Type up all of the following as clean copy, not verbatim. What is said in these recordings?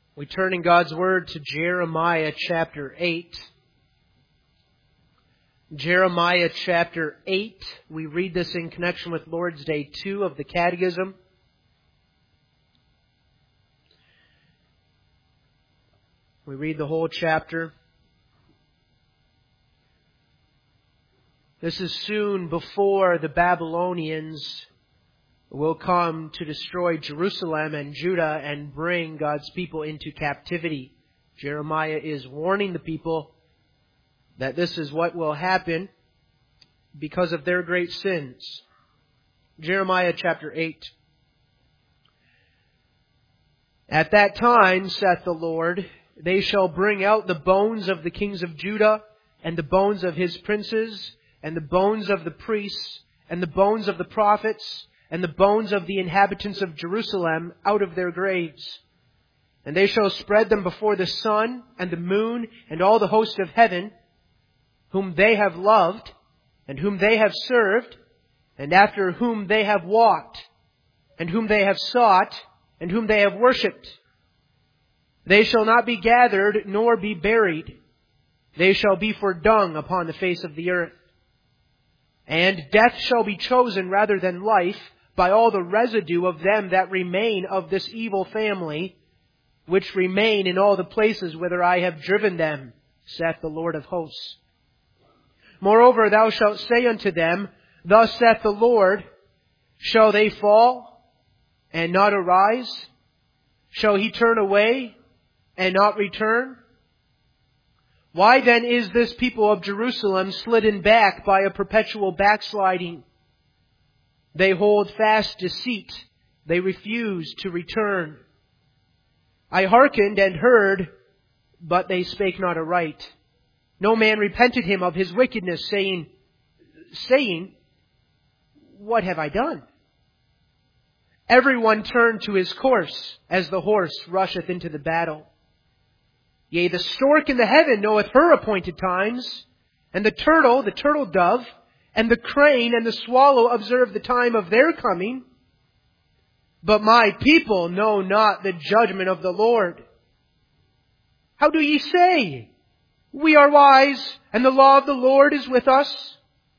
We turn in God's Word to Jeremiah chapter 8. Jeremiah chapter 8. We read this in connection with Lord's Day 2 of the Catechism. We read the whole chapter. This is soon before the Babylonians will come to destroy Jerusalem and Judah and bring God's people into captivity. Jeremiah is warning the people that this is what will happen because of their great sins. Jeremiah chapter 8. At that time, saith the Lord, they shall bring out the bones of the kings of Judah, and the bones of his princes, and the bones of the priests, and the bones of the prophets, and the bones of the inhabitants of Jerusalem out of their graves. And they shall spread them before the sun and the moon and all the host of heaven, whom they have loved, and whom they have served, and after whom they have walked, and whom they have sought, and whom they have worshipped. They shall not be gathered, nor be buried. They shall be for dung upon the face of the earth. And death shall be chosen rather than life, by all the residue of them that remain of this evil family, which remain in all the places whither I have driven them, saith the Lord of hosts. Moreover, thou shalt say unto them, Thus saith the Lord, shall they fall and not arise? Shall he turn away and not return? Why then is this people of Jerusalem slidden back by a perpetual backsliding? They hold fast deceit. They refuse to return. I hearkened and heard, but they spake not aright. No man repented him of his wickedness, saying, What have I done? Everyone turned to his course, as the horse rusheth into the battle. Yea, the stork in the heaven knoweth her appointed times, and the turtle dove, and the crane and the swallow observe the time of their coming. But my people know not the judgment of the Lord. How do ye say, We are wise, and the law of the Lord is with us?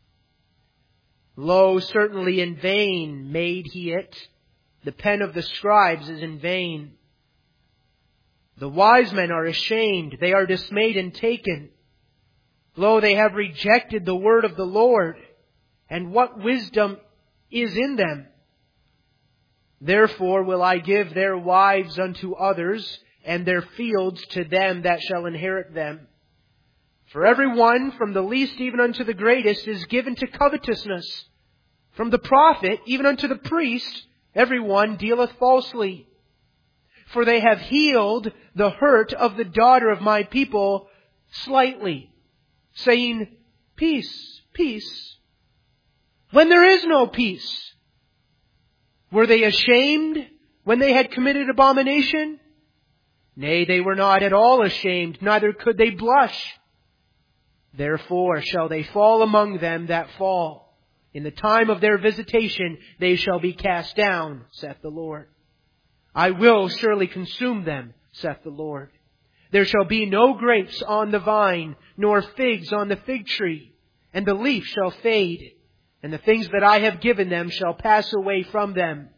Lo, certainly in vain made he it. The pen of the scribes is in vain. The wise men are ashamed. They are dismayed and taken. Lo, they have rejected the word of the Lord. And what wisdom is in them? Therefore will I give their wives unto others, and their fields to them that shall inherit them. For every one, from the least even unto the greatest, is given to covetousness. From the prophet even unto the priest, every one dealeth falsely. For they have healed the hurt of the daughter of my people slightly, saying, Peace, peace, when there is no peace. Were they ashamed when they had committed abomination? Nay, they were not at all ashamed, neither could they blush. Therefore shall they fall among them that fall. In the time of their visitation they shall be cast down, saith the Lord. I will surely consume them, saith the Lord. There shall be no grapes on the vine, nor figs on the fig tree, and the leaf shall fade, and the things that I have given them shall pass away from them.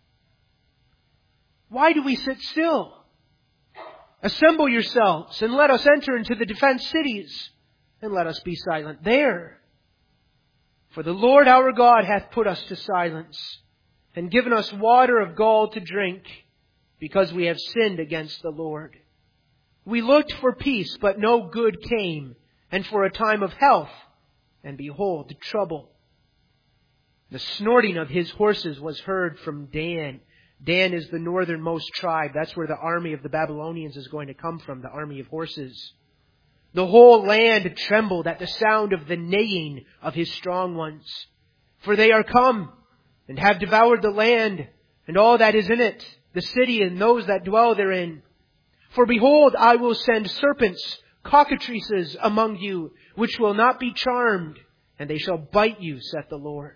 Why do we sit still? Assemble yourselves, and let us enter into the defenced cities, and let us be silent there. For the Lord our God hath put us to silence, and given us water of gall to drink, because we have sinned against the Lord. We looked for peace, but no good came, and for a time of health, and behold, trouble. The snorting of his horses was heard from Dan. Dan is the northernmost tribe. That's where the army of the Babylonians is going to come from, the army of horses. The whole land trembled at the sound of the neighing of his strong ones. For they are come, and have devoured the land, and all that is in it, the city and those that dwell therein. For behold, I will send serpents, cockatrices among you, which will not be charmed, and they shall bite you, saith the Lord.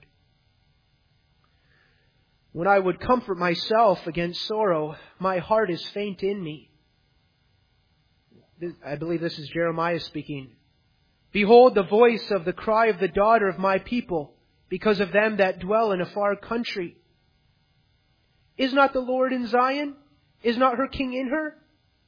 When I would comfort myself against sorrow, my heart is faint in me. I believe this is Jeremiah speaking. Behold the voice of the cry of the daughter of my people, because of them that dwell in a far country. Is not the Lord in Zion? Is not her king in her?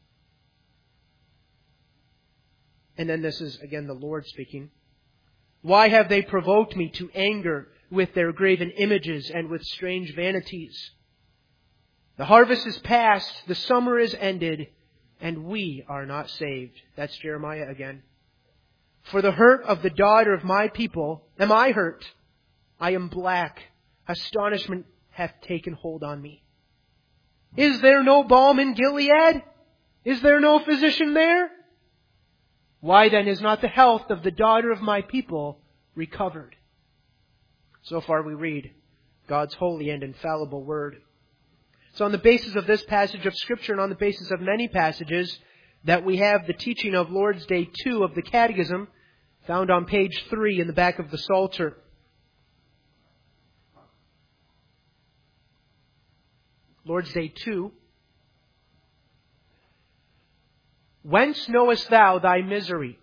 And then this is again the Lord speaking. Why have they provoked me to anger with their graven images and with strange vanities? The harvest is past, the summer is ended, and we are not saved. That's Jeremiah again. For the hurt of the daughter of my people am I hurt. I am black. Astonishment hath taken hold on me. Is there no balm in Gilead? Is there no physician there? Why then is not the health of the daughter of my people recovered? So far we read God's holy and infallible word. So on the basis of this passage of Scripture and on the basis of many passages that we have the teaching of Lord's Day 2 of the Catechism found on page 3 in the back of the Psalter. Lord's Day 2. Whence knowest thou thy misery?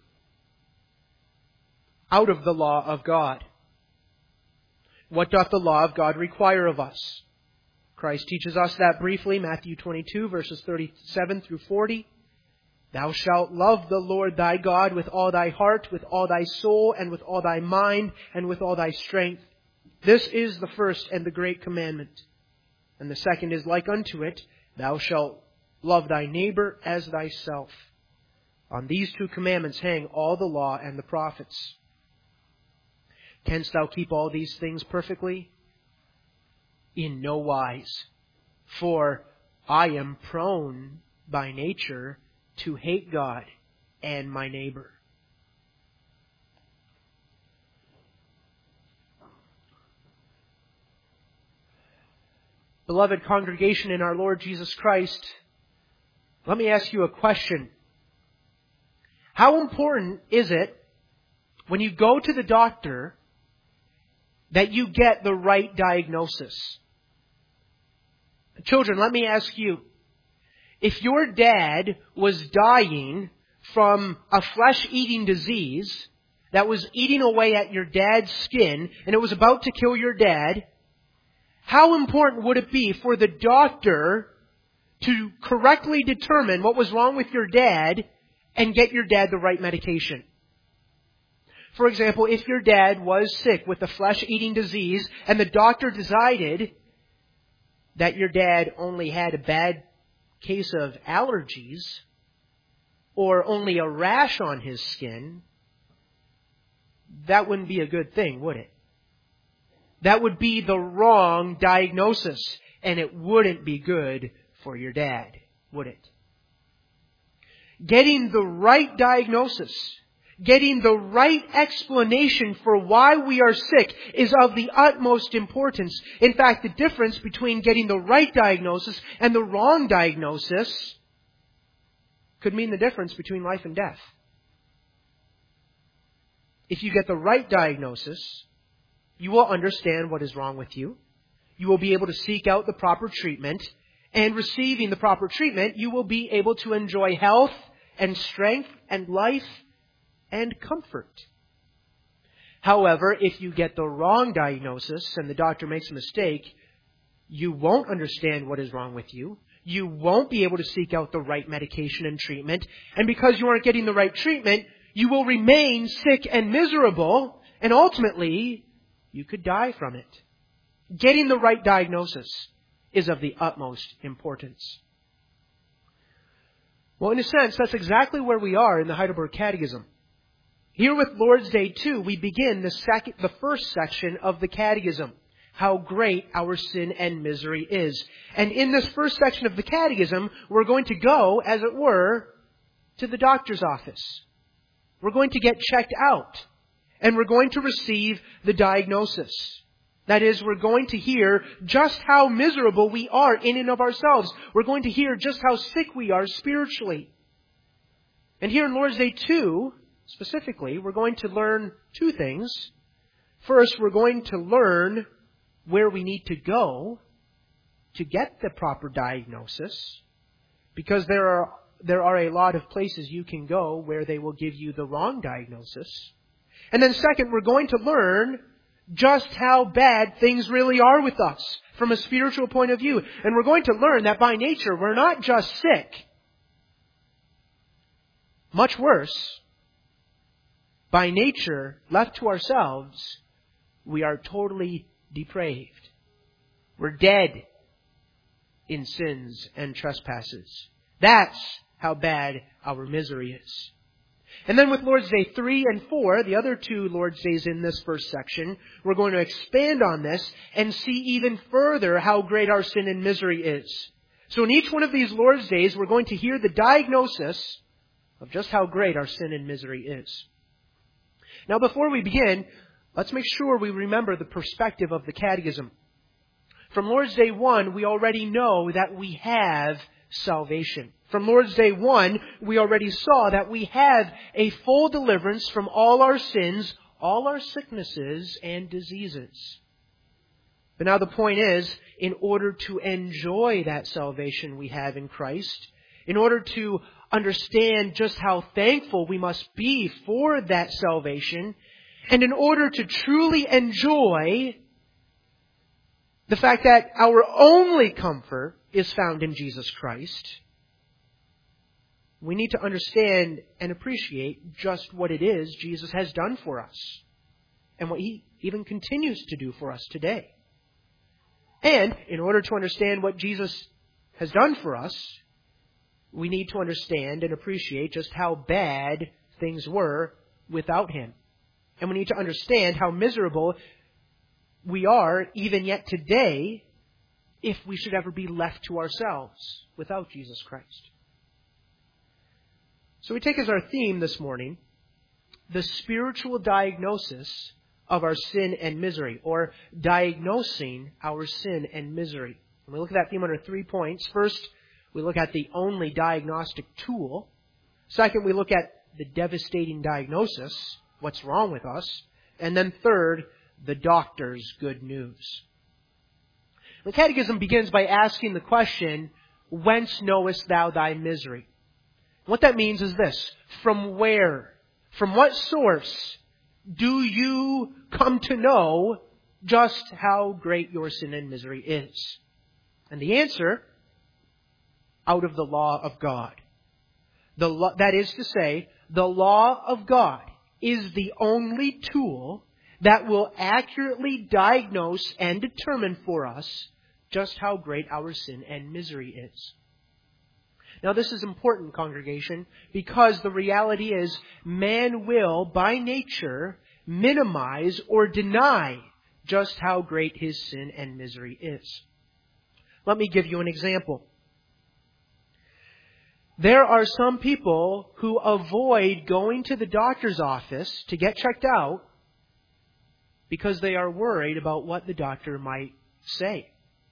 Out of the law of God. What doth the law of God require of us? Christ teaches us that briefly, Matthew 22, verses 37 through 40. Thou shalt love the Lord thy God with all thy heart, with all thy soul, and with all thy mind, and with all thy strength. This is the first and the great commandment. And the second is like unto it, thou shalt love thy neighbor as thyself. On these two commandments hang all the law and the prophets. Canst thou keep all these things perfectly? In no wise. For I am prone by nature to hate God and my neighbor. Beloved congregation in our Lord Jesus Christ, let me ask you a question. How important is it when you go to the doctor that you get the right diagnosis? Children, let me ask you, if your dad was dying from a flesh-eating disease that was eating away at your dad's skin and it was about to kill your dad, how important would it be for the doctor to correctly determine what was wrong with your dad and get your dad the right medication? For example, if your dad was sick with a flesh-eating disease and the doctor decided that your dad only had a bad case of allergies or only a rash on his skin, that wouldn't be a good thing, would it? That would be the wrong diagnosis, and it wouldn't be good for your dad, would it? Getting the right diagnosis, getting the right explanation for why we are sick is of the utmost importance. In fact, the difference between getting the right diagnosis and the wrong diagnosis could mean the difference between life and death. If you get the right diagnosis, you will understand what is wrong with you. You will be able to seek out the proper treatment. And receiving the proper treatment, you will be able to enjoy health and strength and life and comfort. However, if you get the wrong diagnosis and the doctor makes a mistake, you won't understand what is wrong with you. You won't be able to seek out the right medication and treatment. And because you aren't getting the right treatment, you will remain sick and miserable. And ultimately, you could die from it. Getting the right diagnosis is of the utmost importance. Well, in a sense, that's exactly where we are in the Heidelberg Catechism. Here with Lord's Day 2, we begin the first section of the Catechism, how great our sin and misery is. And in this first section of the Catechism, we're going to go, as it were, to the doctor's office. We're going to get checked out, and we're going to receive the diagnosis. That is, we're going to hear just how miserable we are in and of ourselves. We're going to hear just how sick we are spiritually. And here in Lord's Day 2, specifically, we're going to learn two things. First, we're going to learn where we need to go to get the proper diagnosis, because there are there are a lot of places you can go where they will give you the wrong diagnosis. And then second, we're going to learn just how bad things really are with us from a spiritual point of view. And we're going to learn that by nature, we're not just sick. Much worse, by nature, left to ourselves, we are totally depraved. We're dead in sins and trespasses. That's how bad our misery is. And then with Lord's Day 3 and 4, the other two Lord's Days in this first section, we're going to expand on this and see even further how great our sin and misery is. So in each one of these Lord's Days, we're going to hear the diagnosis of just how great our sin and misery is. Now before we begin, let's make sure we remember the perspective of the Catechism. From Lord's Day 1, we already know that we have salvation. From Lord's Day 1, we already saw that we have a full deliverance from all our sins, all our sicknesses and diseases. But now the point is, in order to enjoy that salvation we have in Christ, in order to understand just how thankful we must be for that salvation, and in order to truly enjoy the fact that our only comfort is found in Jesus Christ, we need to understand and appreciate just what it is Jesus has done for us and what He even continues to do for us today. And in order to understand what Jesus has done for us, we need to understand and appreciate just how bad things were without Him. And we need to understand how miserable we are even yet today if we should ever be left to ourselves without Jesus Christ. So we take as our theme this morning the spiritual diagnosis of our sin and misery, or diagnosing our sin and misery. And we look at that theme under 3 points. First, we look at the only diagnostic tool. Second, we look at the devastating diagnosis, what's wrong with us. And then third, the doctor's good news. The Catechism begins by asking the question, whence knowest thou thy misery? What that means is this: from where, from what source do you come to know just how great your sin and misery is? And the answer, out of the law of God. That is to say, the law of God is the only tool that will accurately diagnose and determine for us just how great our sin and misery is. Now this is important, congregation, because the reality is man will, by nature, minimize or deny just how great his sin and misery is. Let me give you an example. There are some people who avoid going to the doctor's office to get checked out because they are worried about what the doctor might say.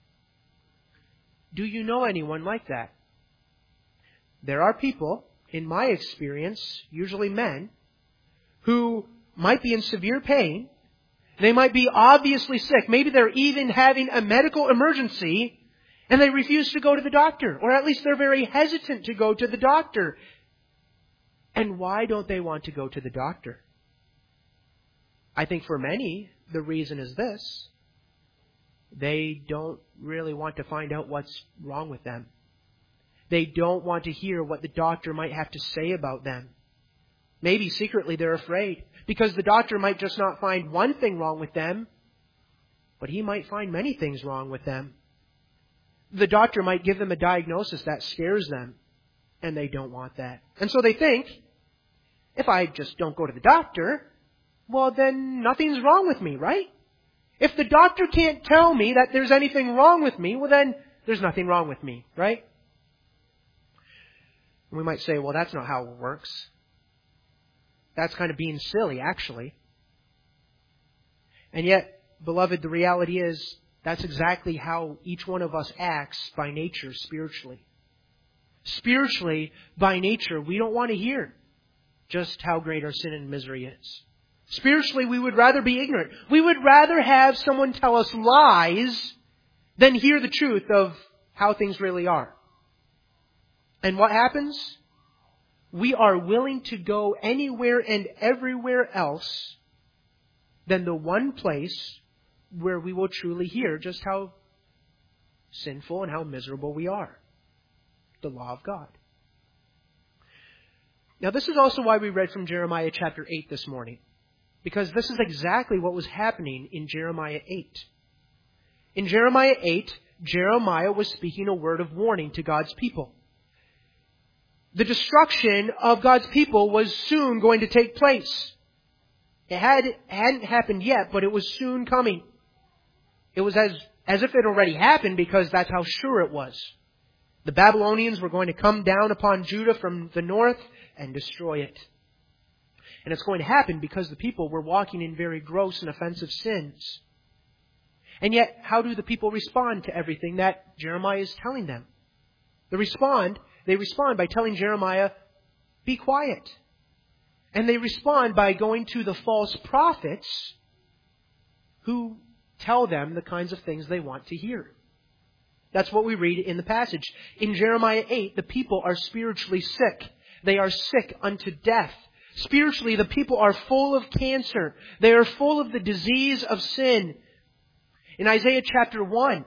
Do you know anyone like that? There are people, in my experience, usually men, who might be in severe pain. They might be obviously sick. Maybe they're even having a medical emergency, and they refuse to go to the doctor. Or at least they're very hesitant to go to the doctor. And why don't they want to go to the doctor? I think for many, the reason is this: they don't really want to find out what's wrong with them. They don't want to hear what the doctor might have to say about them. Maybe secretly they're afraid, because the doctor might just not find one thing wrong with them, but he might find many things wrong with them. The doctor might give them a diagnosis that scares them, and they don't want that. And so they think, if I just don't go to the doctor, well then nothing's wrong with me, right? If the doctor can't tell me that there's anything wrong with me, well then there's nothing wrong with me, right? We might say, well, that's not how it works. That's kind of being silly, actually. And yet, beloved, the reality is that's exactly how each one of us acts by nature spiritually. Spiritually, by nature, we don't want to hear just how great our sin and misery is. Spiritually, we would rather be ignorant. We would rather have someone tell us lies than hear the truth of how things really are. And what happens? We are willing to go anywhere and everywhere else than the one place where we will truly hear just how sinful and how miserable we are. The law of God. Now, this is also why we read from Jeremiah chapter 8 this morning. Because this is exactly what was happening in Jeremiah 8. In Jeremiah 8, Jeremiah was speaking a word of warning to God's people. The destruction of God's people was soon going to take place. It hadn't happened yet, but it was soon coming. It was as if it already happened, because that's how sure it was. The Babylonians were going to come down upon Judah from the north and destroy it. And it's going to happen because the people were walking in very gross and offensive sins. And yet, how do the people respond to everything that Jeremiah is telling them? They respond by telling Jeremiah, be quiet. And they respond by going to the false prophets who tell them the kinds of things they want to hear. That's what we read in the passage. In Jeremiah 8, the people are spiritually sick. They are sick unto death. Spiritually, the people are full of cancer. They are full of the disease of sin. In Isaiah chapter 1,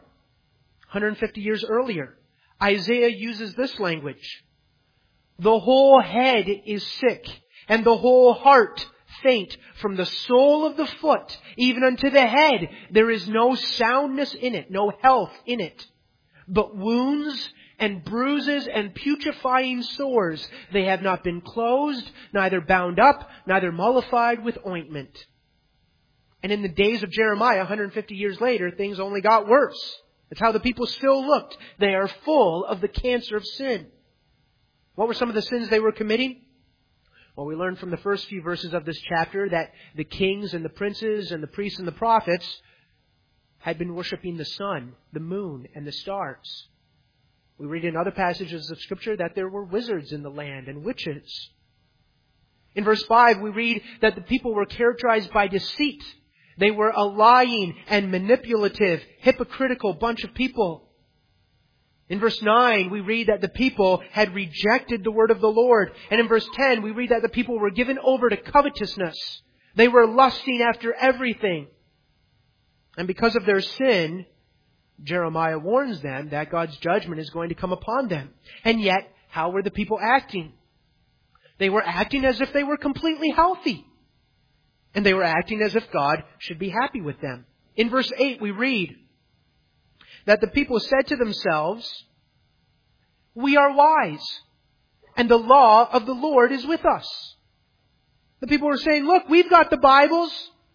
150 years earlier, Isaiah uses this language. The whole head is sick, and the whole heart faint. From the sole of the foot, even unto the head, there is no soundness in it, no health in it. But wounds and bruises and putrefying sores, they have not been closed, neither bound up, neither mollified with ointment. And in the days of Jeremiah, 150 years later, things only got worse. That's how the people still looked. They are full of the cancer of sin. What were some of the sins they were committing? Well, we learned from the first few verses of this chapter that the kings and the princes and the priests and the prophets had been worshiping the sun, the moon, and the stars. We read in other passages of Scripture that there were wizards in the land and witches. In verse 5, we read that the people were characterized by deceit. They were a lying and manipulative, hypocritical bunch of people. In verse 9, we read that the people had rejected the word of the Lord. And in verse 10, we read that the people were given over to covetousness. They were lusting after everything. And because of their sin, Jeremiah warns them that God's judgment is going to come upon them. And yet, how were the people acting? They were acting as if they were completely healthy. And they were acting as if God should be happy with them. In verse 8, we read that the people said to themselves, we are wise, and the law of the Lord is with us. The people were saying, look, we've got the Bibles.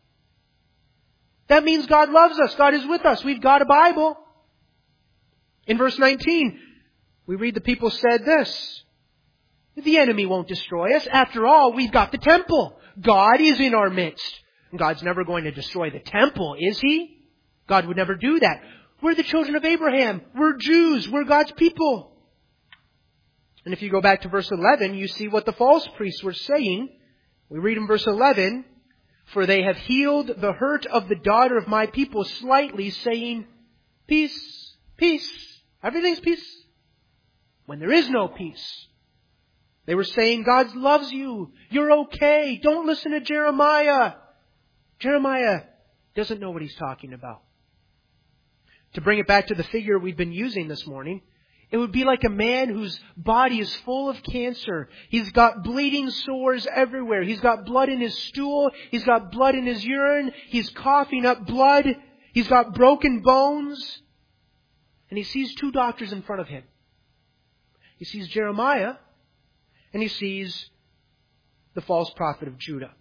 That means God loves us. God is with us. We've got a Bible. In verse 19, we read the people said this. The enemy won't destroy us. After all, we've got the temple. God is in our midst. And God's never going to destroy the temple, is He? God would never do that. We're the children of Abraham. We're Jews. We're God's people. And if you go back to verse 11, you see what the false priests were saying. We read in verse 11, for they have healed the hurt of the daughter of my people slightly, saying, peace, peace, everything's peace, when there is no peace. They were saying, God loves you. You're okay. Don't listen to Jeremiah. Jeremiah doesn't know what he's talking about. To bring it back to the figure we've been using this morning, it would be like a man whose body is full of cancer. He's got bleeding sores everywhere. He's got blood in his stool. He's got blood in his urine. He's coughing up blood. He's got broken bones. And he sees two doctors in front of him. He sees Jeremiah, and he sees the false prophet of Judah.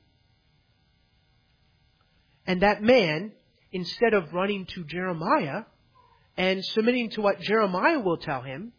And that man, instead of running to Jeremiah and submitting to what Jeremiah will tell him,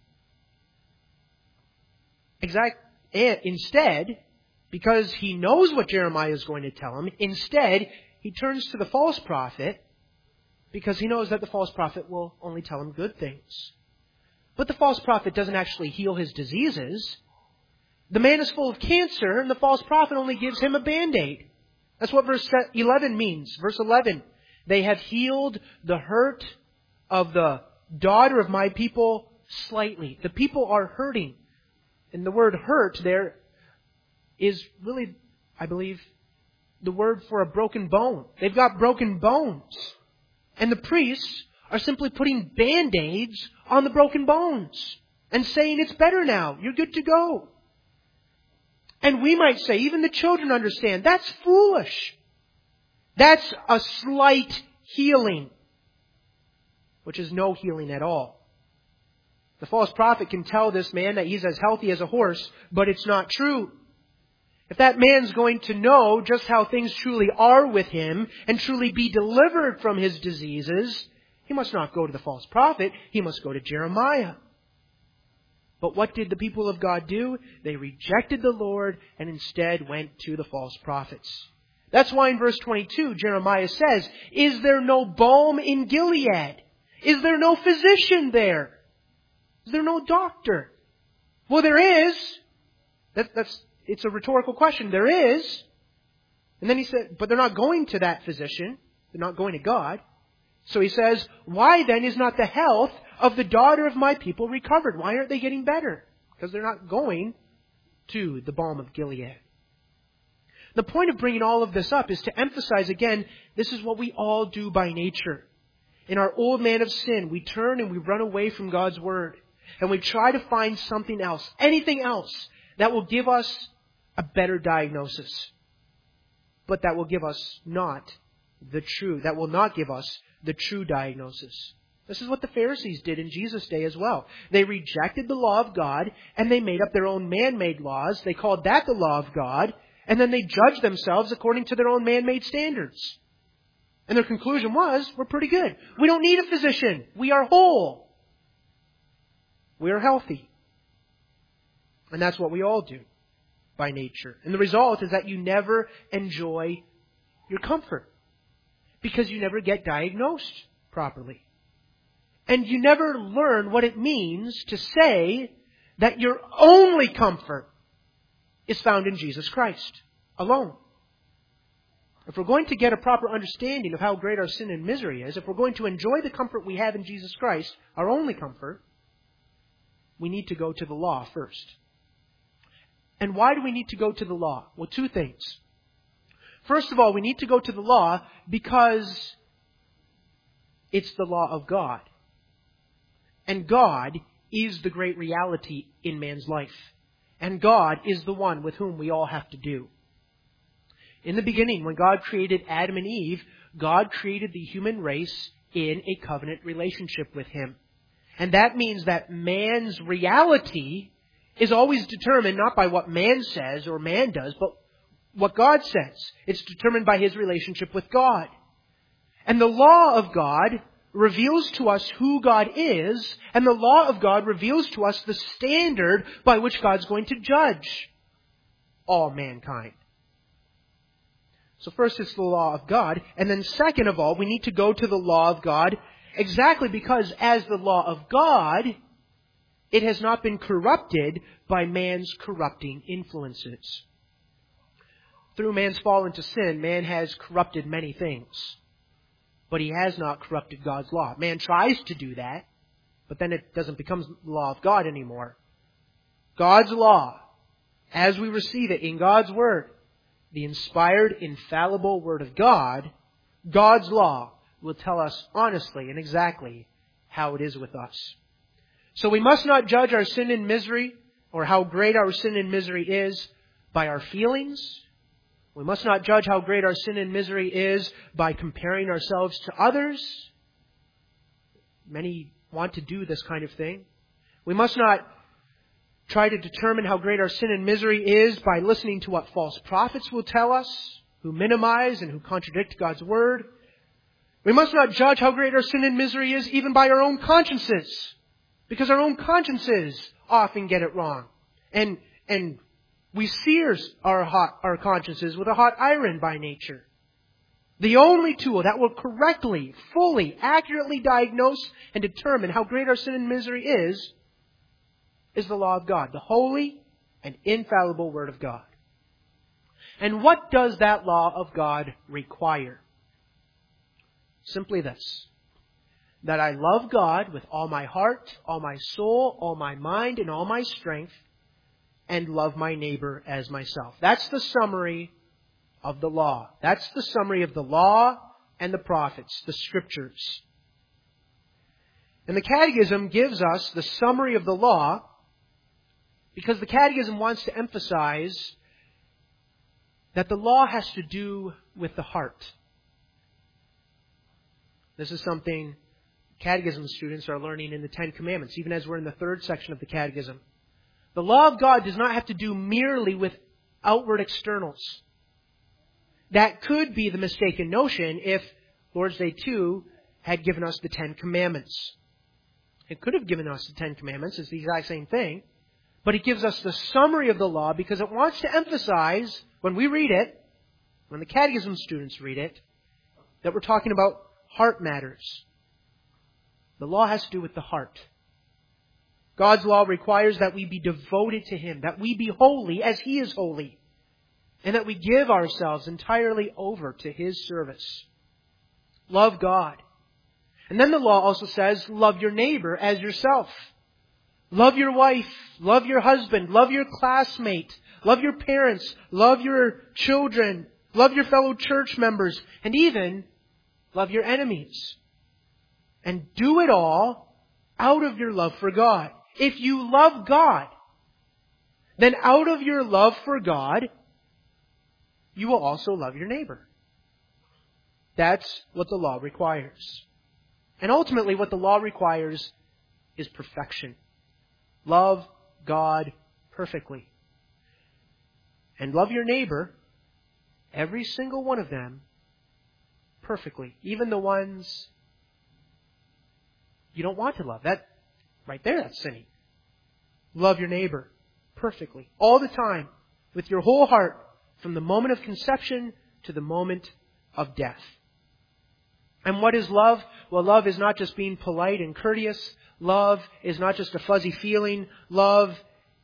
instead, because he knows what Jeremiah is going to tell him, instead, he turns to the false prophet because he knows that the false prophet will only tell him good things. But the false prophet doesn't actually heal his diseases. The man is full of cancer, and the false prophet only gives him a Band-Aid. That's what verse 11 means. Verse 11, they have healed the hurt of the daughter of my people slightly. The people are hurting. And the word hurt there is really, I believe, the word for a broken bone. They've got broken bones. And the priests are simply putting Band-Aids on the broken bones and saying, it's better now. You're good to go. And we might say, even the children understand, that's foolish. That's a slight healing, which is no healing at all. The false prophet can tell this man that he's as healthy as a horse, but it's not true. If that man's going to know just how things truly are with him and truly be delivered from his diseases, he must not go to the false prophet. He must go to Jeremiah. But what did the people of God do? They rejected the Lord and instead went to the false prophets. That's why in verse 22, Jeremiah says, is there no balm in Gilead? Is there no physician there? Is there no doctor? Well, there is. It's a rhetorical question. There is. And then he said, but they're not going to that physician. They're not going to God. So he says, why then is not the health of the daughter of my people recovered? Why aren't they getting better? Because they're not going to the balm of Gilead. The point of bringing all of this up is to emphasize again, this is what we all do by nature. In our old man of sin, we turn and we run away from God's Word. And we try to find something else, anything else, that will give us a better diagnosis. But that will give us that will not give us the true diagnosis. This is what the Pharisees did in Jesus' day as well. They rejected the law of God and they made up their own man-made laws. They called that the law of God. And then they judged themselves according to their own man-made standards. And their conclusion was, we're pretty good. We don't need a physician. We are whole. We are healthy. And that's what we all do by nature. And the result is that you never enjoy your comfort because you never get diagnosed properly. And you never learn what it means to say that your only comfort is found in Jesus Christ alone. If we're going to get a proper understanding of how great our sin and misery is, if we're going to enjoy the comfort we have in Jesus Christ, our only comfort, we need to go to the law first. And why do we need to go to the law? Well, two things. First of all, we need to go to the law because it's the law of God. And God is the great reality in man's life. And God is the one with whom we all have to do. In the beginning, when God created Adam and Eve, God created the human race in a covenant relationship with Him. And that means that man's reality is always determined not by what man says or man does, but what God says. It's determined by his relationship with God. And the law of God reveals to us who God is, and the law of God reveals to us the standard by which God's going to judge all mankind. So first it's the law of God, and then second of all, we need to go to the law of God exactly because as the law of God, it has not been corrupted by man's corrupting influences. Through man's fall into sin, man has corrupted many things. But he has not corrupted God's law. Man tries to do that, but then it doesn't become the law of God anymore. God's law, as we receive it in God's Word, the inspired, infallible Word of God, God's law will tell us honestly and exactly how it is with us. So we must not judge our sin and misery, or how great our sin and misery is, by our feelings. We must not judge how great our sin and misery is by comparing ourselves to others. Many want to do this kind of thing. We must not try to determine how great our sin and misery is by listening to what false prophets will tell us, who minimize and who contradict God's Word. We must not judge how great our sin and misery is even by our own consciences, because our own consciences often get it wrong. And we sear our consciences with a hot iron by nature. The only tool that will correctly, fully, accurately diagnose and determine how great our sin and misery is the law of God, the holy and infallible Word of God. And what does that law of God require? Simply this: that I love God with all my heart, all my soul, all my mind, and all my strength, and love my neighbor as myself. That's the summary of the law. That's the summary of the law and the prophets, the Scriptures. And the Catechism gives us the summary of the law because the Catechism wants to emphasize that the law has to do with the heart. This is something Catechism students are learning in the Ten Commandments, even as we're in the third section of the Catechism. The law of God does not have to do merely with outward externals. That could be the mistaken notion if Lord's Day 2 had given us the Ten Commandments. It could have given us the Ten Commandments. It's the exact same thing. But it gives us the summary of the law because it wants to emphasize, when we read it, when the Catechism students read it, that we're talking about heart matters. The law has to do with the heart. God's law requires that we be devoted to Him, that we be holy as He is holy, and that we give ourselves entirely over to His service. Love God. And then the law also says, love your neighbor as yourself. Love your wife, love your husband, love your classmate, love your parents, love your children, love your fellow church members, and even love your enemies. And do it all out of your love for God. If you love God, then out of your love for God, you will also love your neighbor. That's what the law requires. And ultimately what the law requires is perfection. Love God perfectly. And love your neighbor, every single one of them, perfectly. Even the ones you don't want to love. That right there, that's sinning. Love your neighbor perfectly. All the time. With your whole heart. From the moment of conception to the moment of death. And what is love? Well, love is not just being polite and courteous. Love is not just a fuzzy feeling. Love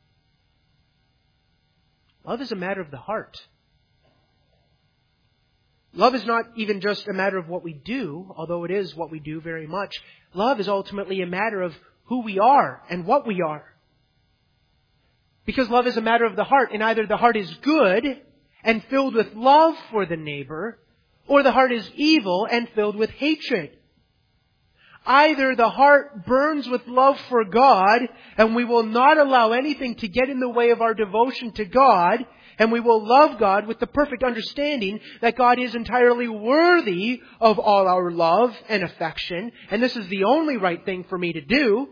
is a matter of the heart. Love is not even just a matter of what we do, although it is what we do very much. Love is ultimately a matter of who we are and what we are. Because love is a matter of the heart, and either the heart is good and filled with love for the neighbor, or the heart is evil and filled with hatred. Either the heart burns with love for God, and we will not allow anything to get in the way of our devotion to God, and we will love God with the perfect understanding that God is entirely worthy of all our love and affection, and this is the only right thing for me to do.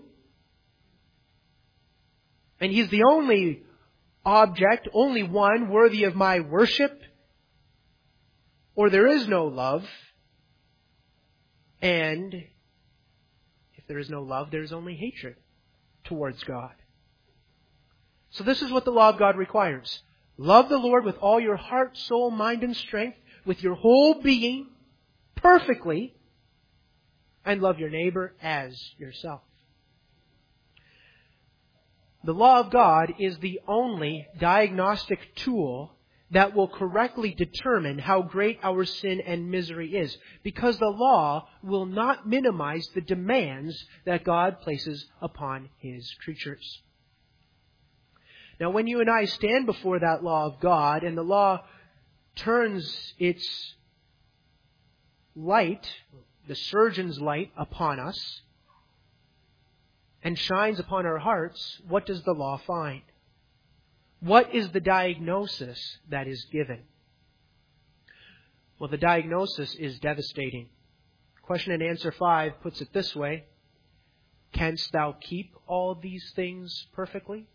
And He's the only object, only one worthy of my worship. Or there is no love. And if there is no love, there is only hatred towards God. So this is what the law of God requires. Love the Lord with all your heart, soul, mind, and strength, with your whole being, perfectly, and love your neighbor as yourself. The law of God is the only diagnostic tool that will correctly determine how great our sin and misery is, because the law will not minimize the demands that God places upon His creatures. Now, when you and I stand before that law of God, and the law turns its light, the surgeon's light, upon us, and shines upon our hearts, what does the law find? What is the diagnosis that is given? Well, the diagnosis is devastating. Question and answer 5 puts it this way. Canst thou keep all these things perfectly?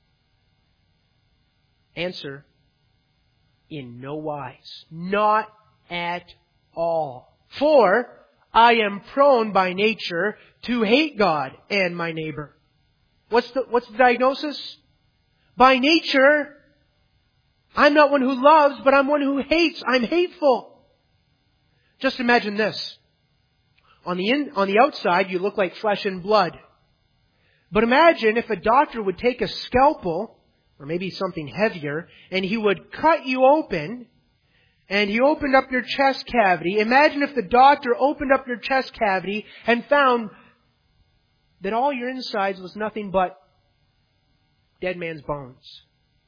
Answer, in no wise. Not at all. For I am prone by nature to hate God and my neighbor. What's the diagnosis? By nature, I'm not one who loves, but I'm one who hates. I'm hateful. Just imagine this. On the outside, you look like flesh and blood. But imagine if a doctor would take a scalpel, or maybe something heavier, and he would cut you open, and he opened up your chest cavity. Imagine if the doctor opened up your chest cavity and found that all your insides was nothing but dead man's bones.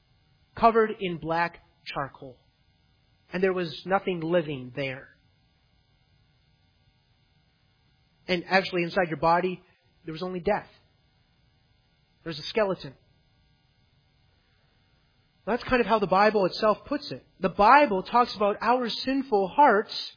covered in black charcoal. And there was nothing living there. And actually inside your body, there was only death. There's a skeleton. That's kind of how the Bible itself puts it. The Bible talks about our sinful hearts,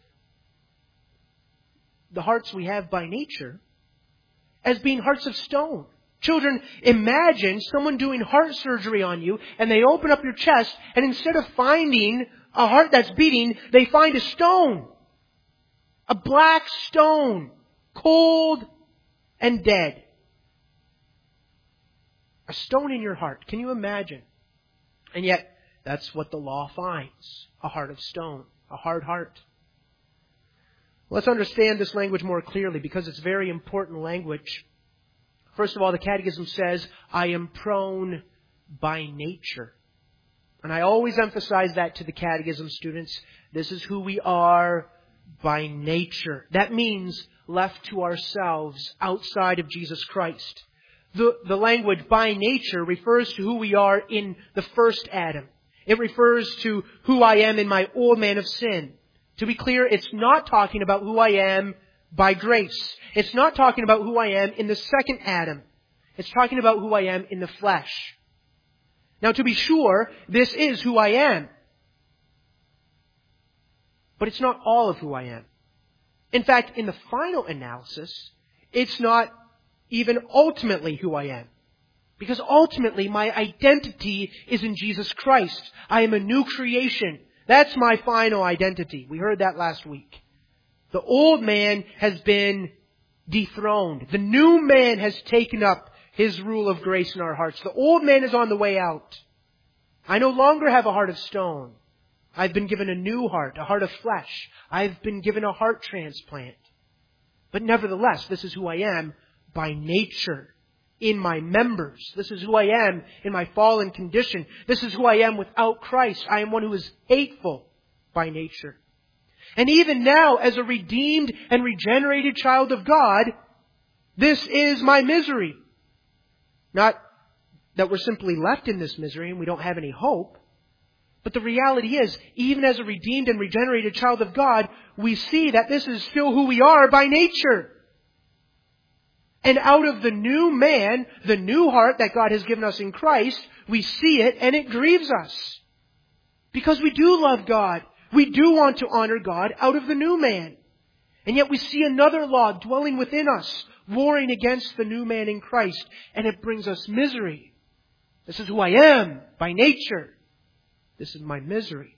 the hearts we have by nature, as being hearts of stone. Children, imagine someone doing heart surgery on you, and they open up your chest, and instead of finding a heart that's beating, they find a stone. A black stone. Cold and dead. A stone in your heart. Can you imagine? And yet, that's what the law finds. A heart of stone. A hard heart. Let's understand this language more clearly because it's very important language. First of all, the Catechism says, I am prone by nature. And I always emphasize that to the Catechism students. This is who we are by nature. That means left to ourselves outside of Jesus Christ. The language by nature refers to who we are in the first Adam. It refers to who I am in my old man of sin. To be clear, it's not talking about who I am by grace. It's not talking about who I am in the second Adam. It's talking about who I am in the flesh. Now, to be sure, this is who I am. But it's not all of who I am. In fact, in the final analysis, it's not even ultimately who I am. Because ultimately, my identity is in Jesus Christ. I am a new creation. That's my final identity. We heard that last week. The old man has been dethroned. The new man has taken up his rule of grace in our hearts. The old man is on the way out. I no longer have a heart of stone. I've been given a new heart, a heart of flesh. I've been given a heart transplant. But nevertheless, this is who I am by nature, in my members. This is who I am in my fallen condition. This is who I am without Christ. I am one who is hateful by nature. And even now, as a redeemed and regenerated child of God, this is my misery. Not that we're simply left in this misery and we don't have any hope. But the reality is, even as a redeemed and regenerated child of God, we see that this is still who we are by nature. And out of the new man, the new heart that God has given us in Christ, we see it and it grieves us. Because we do love God. We do want to honor God out of the new man. And yet we see another law dwelling within us, warring against the new man in Christ. And it brings us misery. This is who I am by nature. This is my misery.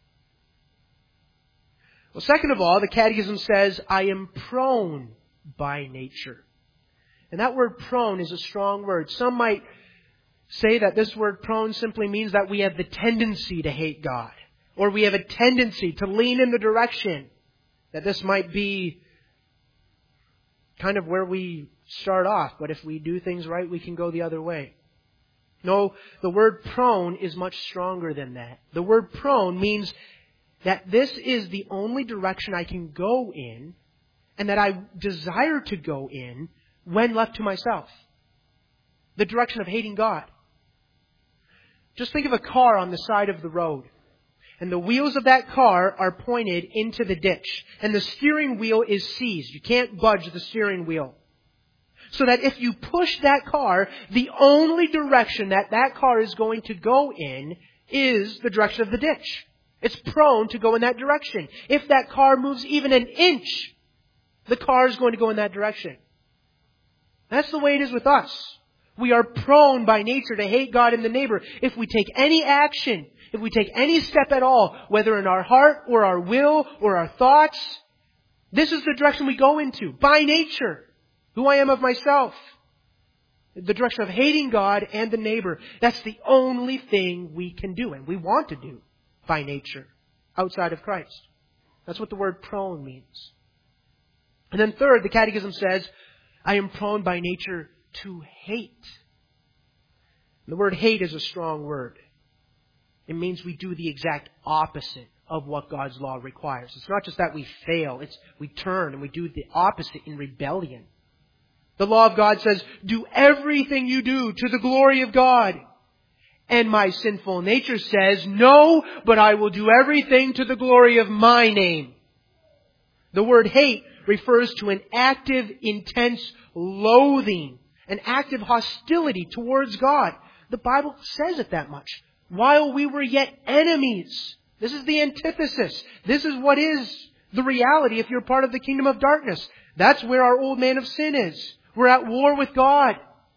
Well, second of all, the Catechism says, I am prone by nature. And that word prone is a strong word. Some might say that this word prone simply means that we have the tendency to hate God. Or we have a tendency to lean in the direction that this might be kind of where we start off. But if we do things right, we can go the other way. No, the word prone is much stronger than that. The word prone means that this is the only direction I can go in and that I desire to go in when left to myself. The direction of hating God. Just think of a car on the side of the road. And the wheels of that car are pointed into the ditch. And the steering wheel is seized. You can't budge the steering wheel. So that if you push that car, the only direction that car is going to go in is the direction of the ditch. It's prone to go in that direction. If that car moves even an inch, the car is going to go in that direction. That's the way it is with us. We are prone by nature to hate God and the neighbor. If we take any action, if we take any step at all, whether in our heart or our will or our thoughts, this is the direction we go into by nature. Who I am of myself. The direction of hating God and the neighbor. That's the only thing we can do and we want to do by nature outside of Christ. That's what the word prone means. And then third, the Catechism says, I am prone by nature to hate. The word hate is a strong word. It means we do the exact opposite of what God's law requires. It's not just that we fail. It's we turn and we do the opposite in rebellion. The law of God says, do everything you do to the glory of God. And my sinful nature says, no, but I will do everything to the glory of my name. The word hate refers to an active, intense loathing, an active hostility towards God. The Bible says it that much. While we were yet enemies. This is the antithesis. This is what is the reality if you're part of the kingdom of darkness. That's where our old man of sin is. We're at war with God.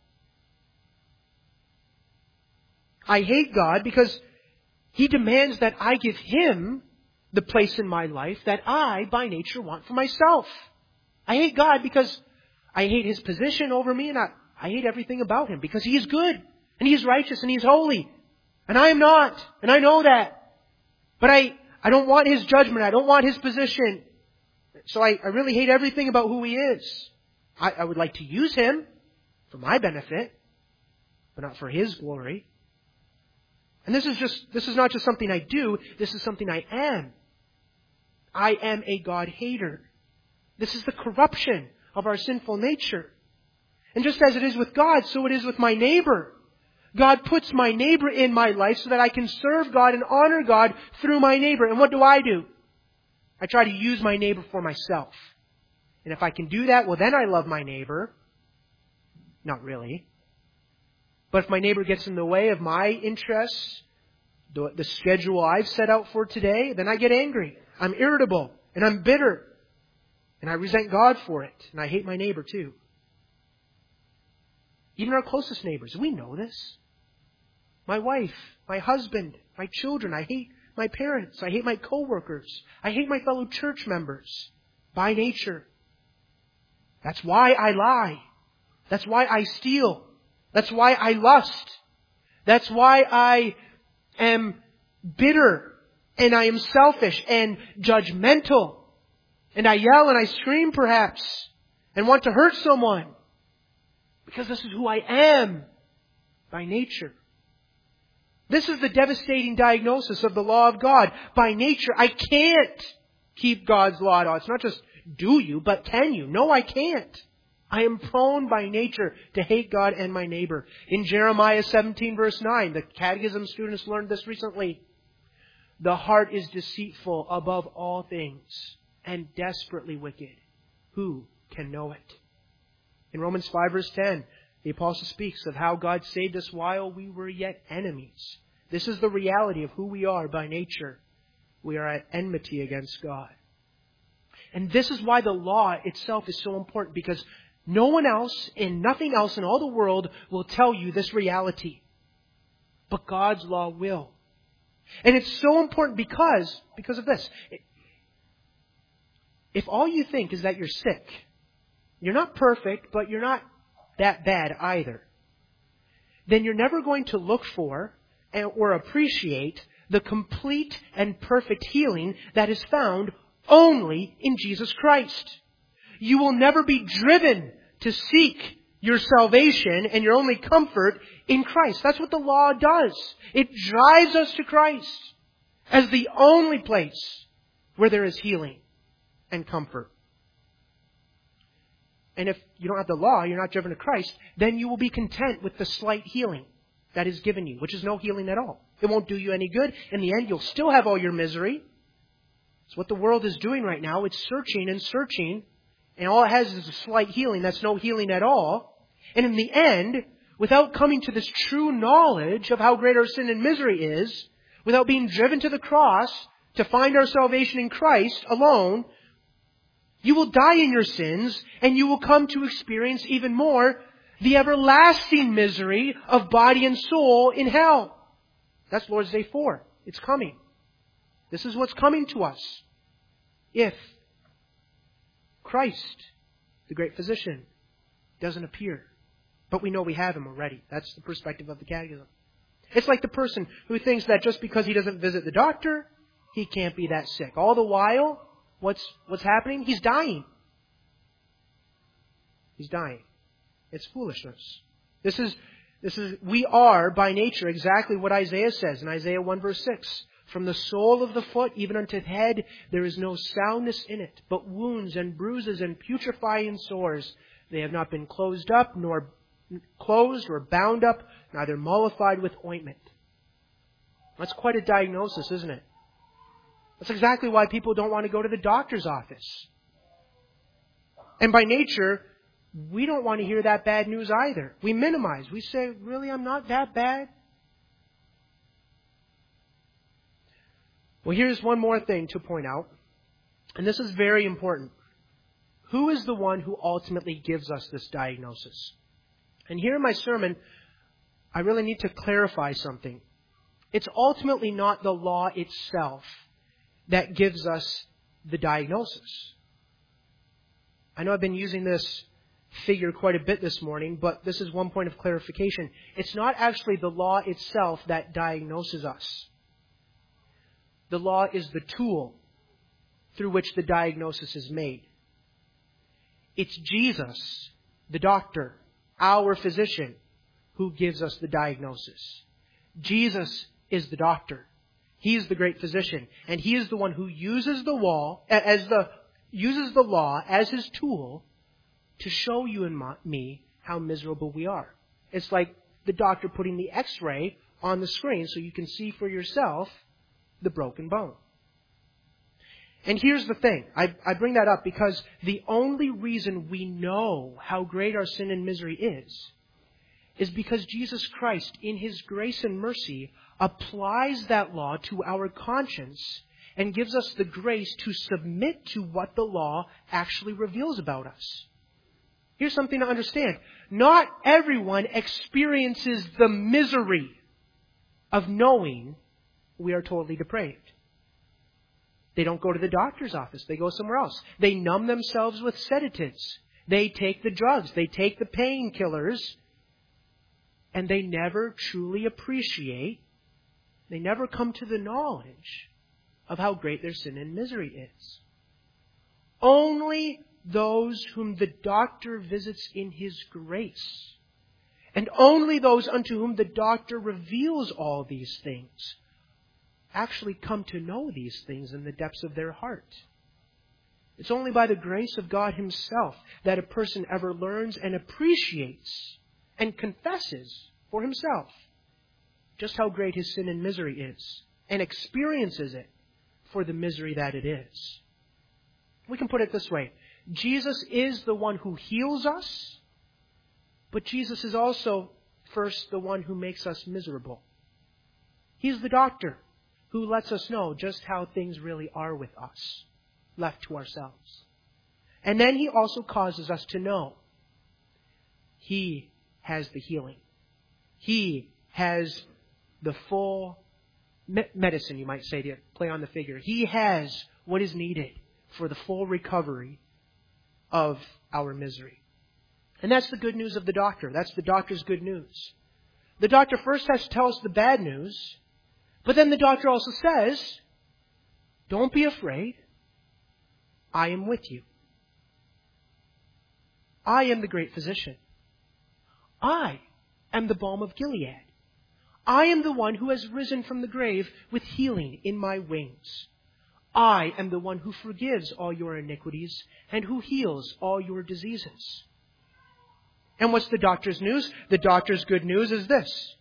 I hate God because He demands that I give Him the place in my life that I, by nature, want for myself. I hate God because I hate His position over me, and I hate everything about Him because He is good, and He is righteous, and He is holy. And I am not, and I know that. But I don't want His judgment. I don't want His position. So I really hate everything about who He is. I would like to use Him for my benefit, but not for His glory. And this is not just something I do, this is something I am. I am a God hater. This is the corruption of our sinful nature. And just as it is with God, so it is with my neighbor. God puts my neighbor in my life so that I can serve God and honor God through my neighbor. And what do? I try to use my neighbor for myself. And if I can do that, well, then I love my neighbor. Not really. But if my neighbor gets in the way of my interests, the schedule I've set out for today, then I get angry. I'm irritable. And I'm bitter. And I resent God for it. And I hate my neighbor too. Even our closest neighbors, we know this. My wife, my husband, my children. I hate my parents. I hate my coworkers. I hate my fellow church members. By nature. That's why I lie. That's why I steal. That's why I lust. That's why I am bitter. And I am selfish and judgmental. And I yell and I scream perhaps. And want to hurt someone. Because this is who I am by nature. This is the devastating diagnosis of the law of God. By nature, I can't keep God's law at all. It's not just do you, but can you? No, I can't. I am prone by nature to hate God and my neighbor. In Jeremiah 17 verse 9, the catechism students learned this recently. The heart is deceitful above all things and desperately wicked. Who can know it? In Romans 5 verse 10, the apostle speaks of how God saved us while we were yet enemies. This is the reality of who we are by nature. We are at enmity against God. And this is why the law itself is so important, because no one else and nothing else in all the world will tell you this reality. But God's law will. And it's so important because of this. If all you think is that you're sick, you're not perfect, but you're not that bad either, then you're never going to look for or appreciate the complete and perfect healing that is found only in Jesus Christ. You will never be driven to seek your salvation and your only comfort in Christ. That's what the law does. It drives us to Christ as the only place where there is healing and comfort. And if you don't have the law, you're not driven to Christ, then you will be content with the slight healing that is given you, which is no healing at all. It won't do you any good. In the end, you'll still have all your misery. It's what the world is doing right now. It's searching and searching, and all it has is a slight healing. That's no healing at all. And in the end, without coming to this true knowledge of how great our sin and misery is, without being driven to the cross to find our salvation in Christ alone, you will die in your sins, and you will come to experience even more the everlasting misery of body and soul in hell. That's Lord's Day 4. It's coming. This is what's coming to us. If Christ, the great physician, doesn't appear. But we know we have Him already. That's the perspective of the Catechism. It's like the person who thinks that just because he doesn't visit the doctor, he can't be that sick. All the while, what's happening? He's dying. He's dying. It's foolishness. We are by nature exactly what Isaiah says in Isaiah 1 verse 6. From the sole of the foot even unto the head, there is no soundness in it, but wounds and bruises and putrefying sores. They have not been closed up, nor closed or bound up, neither mollified with ointment. That's quite a diagnosis, isn't it? That's exactly why people don't want to go to the doctor's office. And by nature, we don't want to hear that bad news either. We minimize. We say, really, I'm not that bad? Well, here's one more thing to point out, and this is very important. Who is the one who ultimately gives us this diagnosis? And here in my sermon, I really need to clarify something. It's ultimately not the law itself that gives us the diagnosis. I know I've been using this figure quite a bit this morning, but this is one point of clarification. It's not actually the law itself that diagnoses us. The law is the tool through which the diagnosis is made. It's Jesus, the doctor, our physician, who gives us the diagnosis. Jesus is the doctor. He is the great physician. And He is the one who uses the law as His tool to show you and me how miserable we are. It's like the doctor putting the X-ray on the screen so you can see for yourself the broken bone. And here's the thing. I bring that up because the only reason we know how great our sin and misery is because Jesus Christ, in His grace and mercy, applies that law to our conscience and gives us the grace to submit to what the law actually reveals about us. Here's something to understand. Not everyone experiences the misery of knowing we are totally depraved. They don't go to the doctor's office. They go somewhere else. They numb themselves with sedatives. They take the drugs. They take the painkillers. And they never truly appreciate, they never come to the knowledge of how great their sin and misery is. Only those whom the doctor visits in His grace, and only those unto whom the doctor reveals all these things, actually come to know these things in the depths of their heart. It's only by the grace of God Himself that a person ever learns and appreciates and confesses for himself just how great his sin and misery is, and experiences it for the misery that it is. We can put it this way. Jesus is the one who heals us, but Jesus is also first the one who makes us miserable. He's the doctor who lets us know just how things really are with us, left to ourselves. And then He also causes us to know He has the healing. He has the full medicine, you might say, to play on the figure. He has what is needed for the full recovery of our misery. And that's the good news of the doctor. That's the doctor's good news. The doctor first has to tell us the bad news, but then the doctor also says, don't be afraid. I am with you. I am the great physician. I am the balm of Gilead. I am the one who has risen from the grave with healing in my wings. I am the one who forgives all your iniquities and who heals all your diseases. And what's the doctor's news? The doctor's good news is this.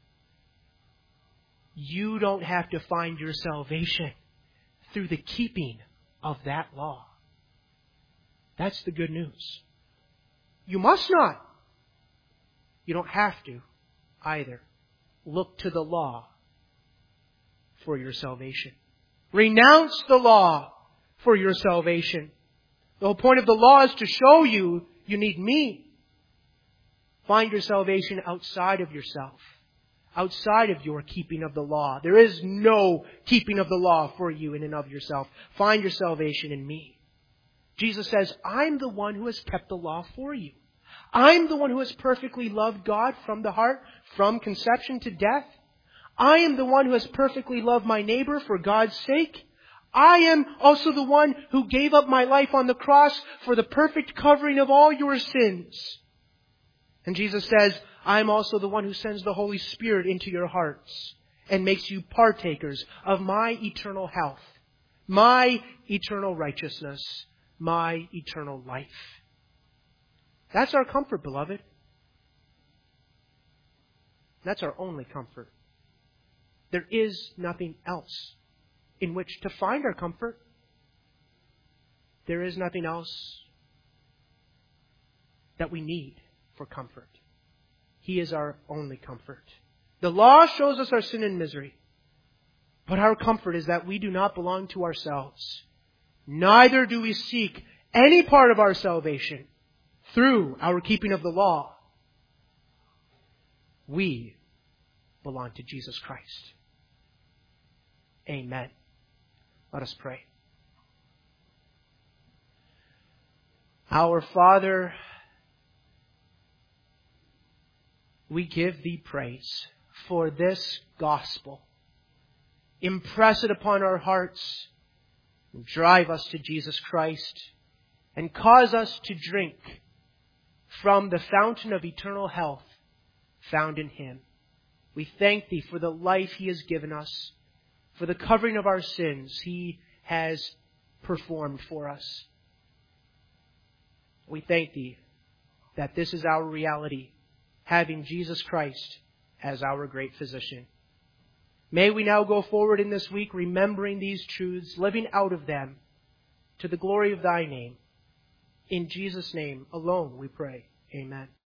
You don't have to find your salvation through the keeping of that law. That's the good news. You must not. You don't have to either. Look to the law for your salvation. Renounce the law for your salvation. The whole point of the law is to show you need me. Find your salvation outside of yourself, outside of your keeping of the law. There is no keeping of the law for you in and of yourself. Find your salvation in me. Jesus says, I'm the one who has kept the law for you. I'm the one who has perfectly loved God from the heart, from conception to death. I am the one who has perfectly loved my neighbor for God's sake. I am also the one who gave up my life on the cross for the perfect covering of all your sins. And Jesus says, I am also the one who sends the Holy Spirit into your hearts and makes you partakers of my eternal health, my eternal righteousness, my eternal life. That's our comfort, beloved. That's our only comfort. There is nothing else in which to find our comfort. There is nothing else that we need for comfort. He is our only comfort. The law shows us our sin and misery. But our comfort is that we do not belong to ourselves. Neither do we seek any part of our salvation through our keeping of the law. We belong to Jesus Christ. Amen. Let us pray. Our Father, we give Thee praise for this gospel. Impress it upon our hearts, and drive us to Jesus Christ, and cause us to drink from the fountain of eternal health found in Him. We thank Thee for the life He has given us, for the covering of our sins He has performed for us. We thank Thee that this is our reality, having Jesus Christ as our great physician. May we now go forward in this week remembering these truths, living out of them to the glory of Thy name. In Jesus' name alone we pray. Amen.